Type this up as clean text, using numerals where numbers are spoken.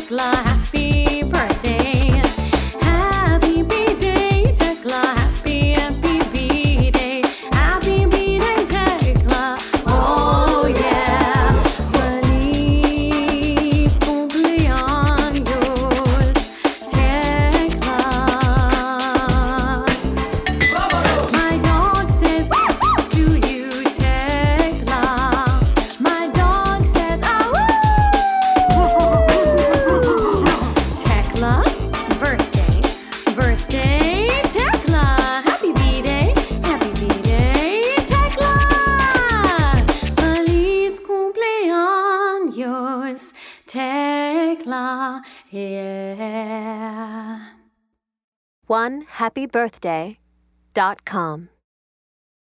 Tekla, happy birthday. Happy B-Day, Tekla, happy B-Day. Happy B-Day, Tekla, oh yeah. Feliz cumpleaños, Tekla. My dog says to you, Tekla. My dog says, Tekla, birthday, birthday, Tekla. Happy B-Day, Tekla. Feliz cumpleaños, Tekla, yeah. OneHappyBirthday.com